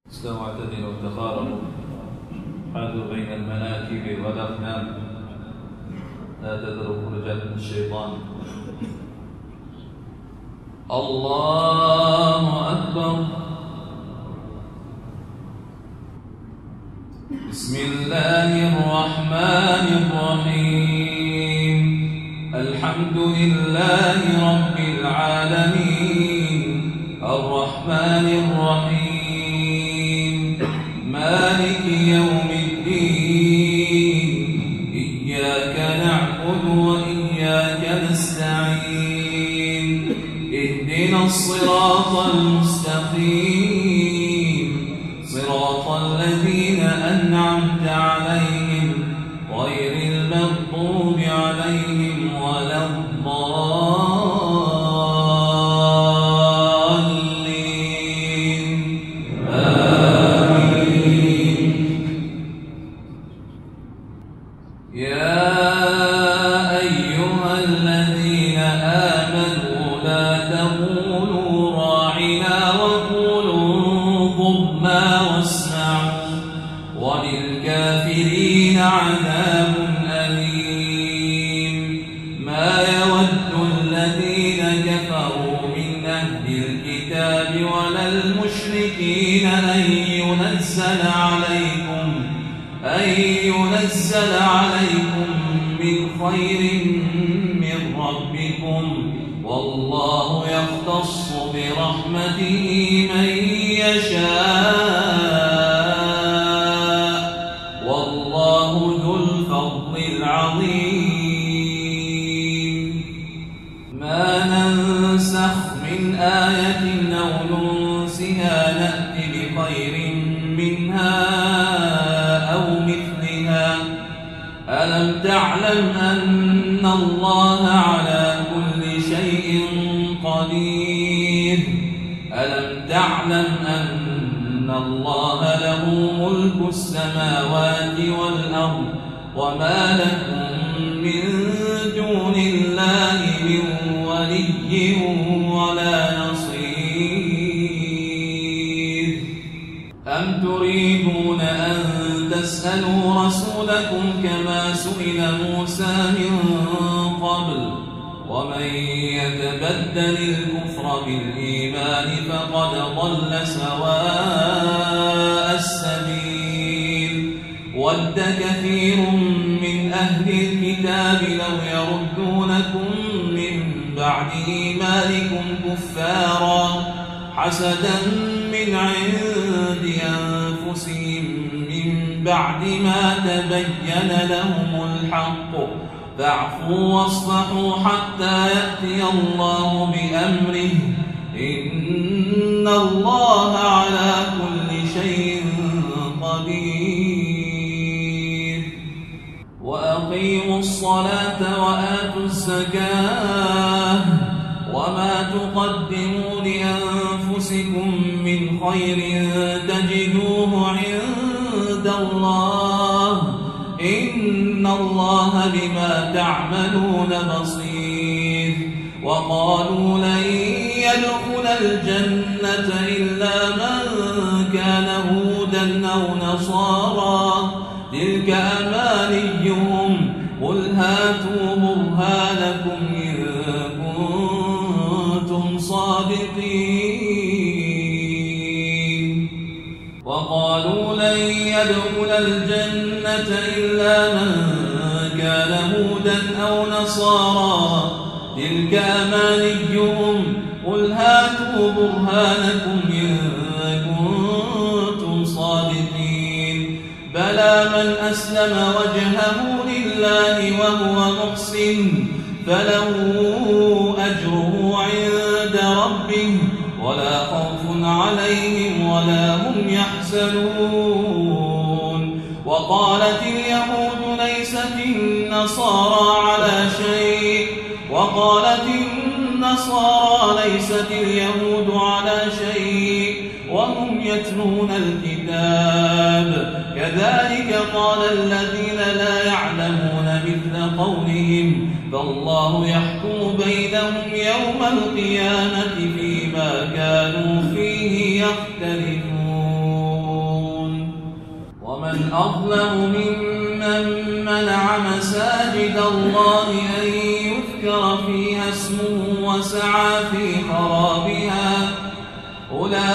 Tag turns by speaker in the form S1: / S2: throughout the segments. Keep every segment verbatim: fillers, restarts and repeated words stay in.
S1: استووا واعتدلوا وتقاربوا حاذوا بين المناكب والأقدام لا تذروا فرجات الشيطان. الله أكبر. بسم الله الرحمن الرحيم. الحمد لله رب العالمين الرحمن الرحيم مالك يوم الدين. إياك نعبد وإياك نستعين. اهدنا الصراط المستقيم صراط الذين أنعمت عليهم غير المغضوب عليهم ولا الضالين. آمين. يا أيها الذين آمنوا لا تقولوا راعنا وقولوا انظرنا واسمعوا وللكافرين عذاب أليم. ما يود الذين كفروا من أهل الكتاب ولا المشركين أن ينزل عليكم أن ينزل عليكم من خير من ربكم والله يختص برحمته من يشاء والله ذو الفضل العظيم. ما ننسخ من آية أو ننسها نأت بخير منها أو مثلها. ألم تعلم أن الله على كل شيء قدير. ألم تعلم أن الله له ملك السماوات والأرض وما لكم من دون الله من ولي ولا نصير. أم تريدون أن تسألوا رسولكم كما سئل موسى من قبل ومن يتبدل الكفر بالإيمان فقد ضل سواء السبيل. ود كثير من أهل الكتاب لو يردونكم من بعد إيمانكم كفارا حسدا من عند أنفسهم من بعد ما تبين لهم الحق فاعفوا واصفحوا حتى يأتي الله بأمره إن الله على كل شيء قدير. وأقيموا الصلاة وآتوا الزكاة وما تقدموا لأنفسكم من خير تجدوه عند الله إن الله بما تعملون بصير. وقالوا لن يدخل الجنة إلا من كان هودا أو نصارى تلك أمانيهم قل هاتوا برهانكم إن كنتم صادقين. وقالوا لن يدخل الجنة إلا من كان هودا أو نصارى تلك أمانيهم قل هاتوا برهانكم إن كنتم صادقين. بلى من أسلم وجهه لله وهو محسن فله أجره عند ربه ولا خوف عليهم ولا هم يحزنون. وقالت اليهود ليست النصارى على شيء وقالت النصارى ليست اليهود على شيء وهم يتلون الكتاب كذلك قال الذين لا يعلمون مثل قولهم فالله يحكم بينهم يوم القيامة فيما كانوا فيه يختلفون. ومن أظلم ممن منع مساجد الله أن يذكر فيها اسمه وسعى في خرابها أولئك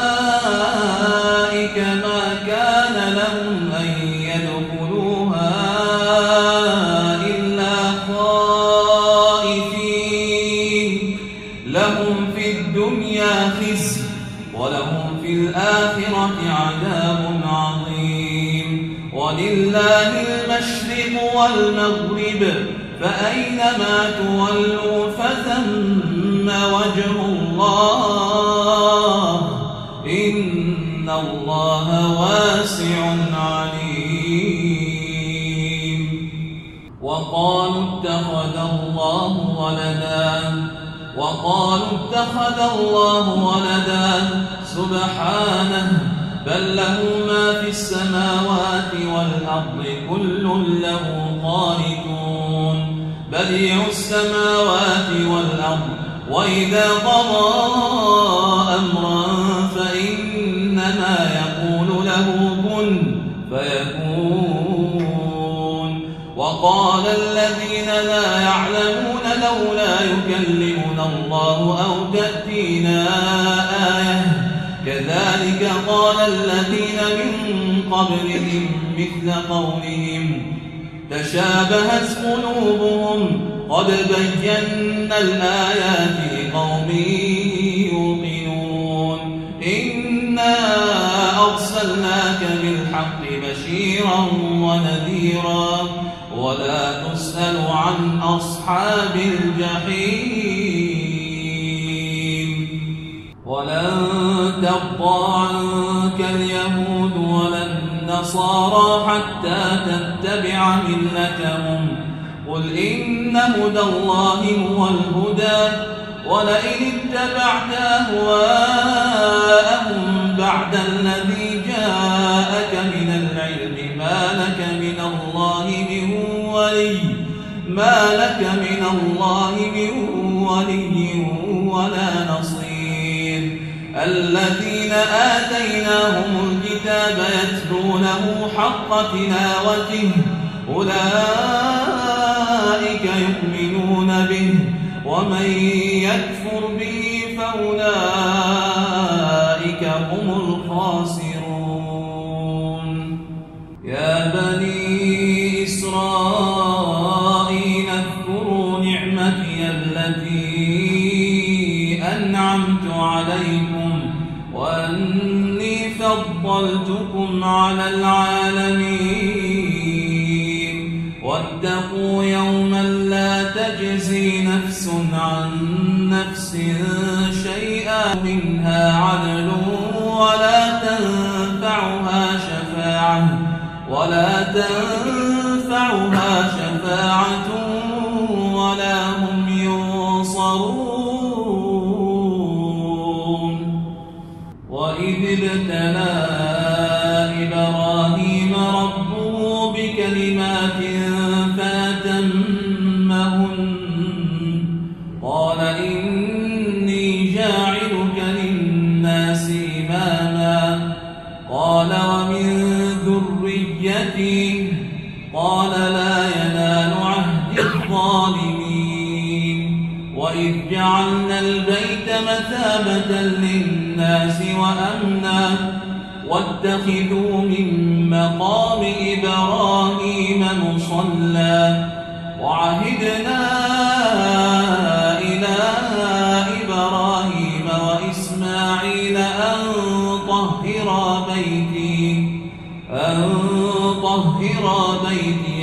S1: ما كان لهم أن يدخلوها إلا خائفين لهم في الدنيا خزي ولهم في الآخرة عذاب عظيم ولله المشرق والمغرب فأينما تولوا فثم وجه الله إن الله واسع عليم. وقالوا اتخذ الله ولدا وقالوا اتخذ الله ولدا سبحانه بل له ما في السماوات والأرض كل له قانتون بديع السماوات والأرض وإذا قضى أمرا فإنما يقول له كن فيكون. وقال الذين لا يعلمون لولا يكلمنا الله أو تأتينا آية كذلك قال الذين من قبلهم مثل قولهم تشابهت قلوبهم قد بينا الآيات لقوم يوقنون إنا أرسلناك بالحق بشيرا ونذيرا ولا تسأل عن أصحاب الجحيم. ولن ترضى عنك اليهود ولا النصارى حتى تتبع ملتهم قل إن هدى الله هو الهدى ولئن اتبعت أهواءهم بعد الذي جاءك من العلم ما لك من الله من ولي ما لك من الله من ولي ولا نصير. الذين آتيناهم الكتاب يتلونه حق تلاوته أولئك يؤمنون به ومن يكفر به فأولئك هم الخاسرون. يا بني إسرائيل اذكروا نعمتي التي أنعمت عليكم وأني فضلتكم على العالمين واتقوا يوما لا تجزي نفس عن نفس شيئا منها عدل ولا تنفعها شفاعة ولا تنفعها شفاعة ولا هم ينصرون. وإذ ابتلى إبراهيم ربه بكلمات فأتمهن قال إني جاعلك للناس إماما قال ومن ذريتي قال لا ينال عهد الظالمين. وإذ جعلنا البيت مثابة للناس وأمنا واتخذوا من مقام إبراهيم مصلى وعهدنا إلى إبراهيم وإسماعيل أن طهرا بيتي أن طهرا بيتي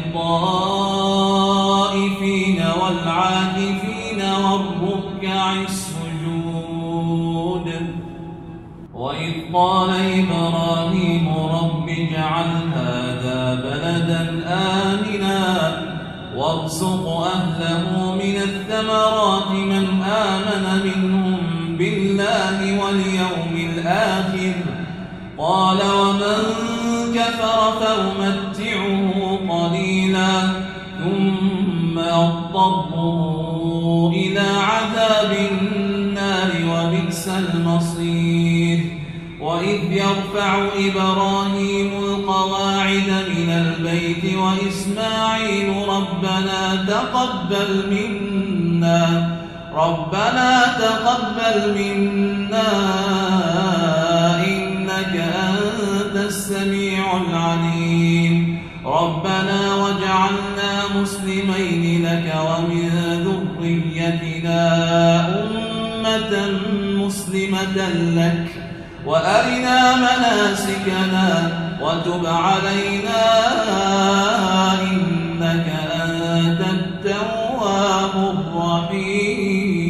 S1: للطائفين والعاكفين والركع السجود. وإذ قال إبراهيم رب اجعل هذا بلدا آمنا وارزق أهله من الثمرات من آمن منهم بالله واليوم الآخر قال ومن كفر فأمتعه قليلا ثم أضطره إلى عذاب النار وبئس المصير. وإذ وإذ يرفع إبراهيم القواعد من البيت وإسماعيل ربنا تقبل منا ربنا تقبل منا إنك أنت السميع العليم ربنا واجعلنا مسلمين لك ومن ذريتنا أمة مسلمة لك وأرنا مناسكنا وتب علينا إنك أنت التواب الرحيم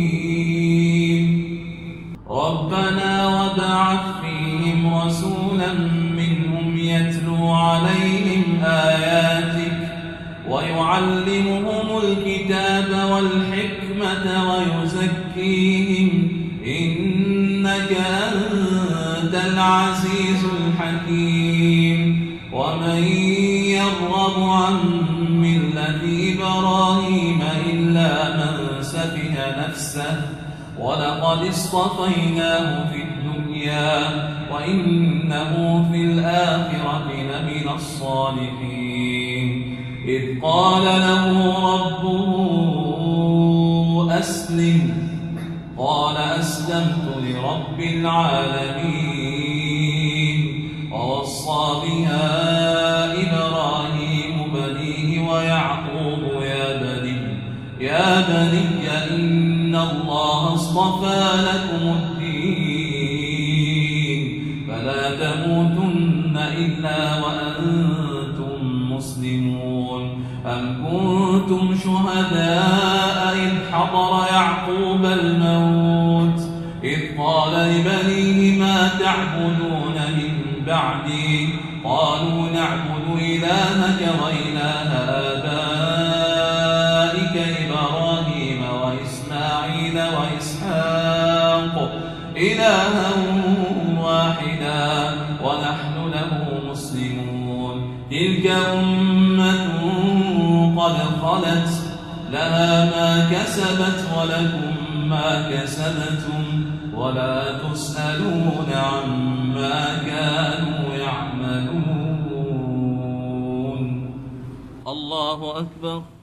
S1: ربنا وابعث فيهم رسولا منهم يتلو عليهم آياتك ويعلمهم الكتاب والحكمة ويزكيهم إنك أنت العزيز الحكيم ومن يرغب عن ملة إبراهيم إلا من سفه نفسه ولقد اصطفيناه في الدنيا وإنه في الآخرة لمن الصالحين إذ قال له ربه أسلم قال أسلمت لرب العالمين ووصى بها إبراهيم بنيه ويعقوب يا بني يا بني إن الله اصطفى لكم الدين فلا تموتن إلا وأنتم مسلمون أم كنتم شهداء إذ حضر يعقوب الموت إذ قال لبنيه ما تعبدون من بعدي قالوا نعبد إلهك وإله آبائك إبراهيم وإسماعيل وإسحاق إلها واحدا ونحن له مسلمون تلك أمة قد خلت لها ما كسبت ولكم ما كسبتم ولا تسألون عما كانوا يعملون الله أكبر.